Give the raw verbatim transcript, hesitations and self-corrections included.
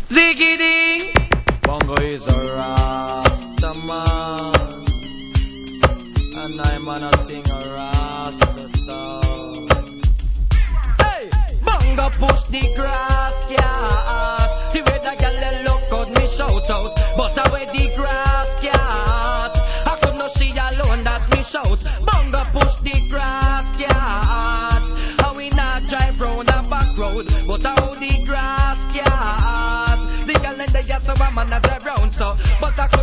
Ziggity. Bongo is a Rasta man, and I'm gonna sing a Rasta song. Hey, Bongo push the grass, yeah. The way the girl look out, me shout out, but away the grass, yeah. I could not see alone that me shout. Bongo push the grass, yeah. How we not drive round a back road, but how the grass, yeah. The girl and the yes, so I'm not around, so but I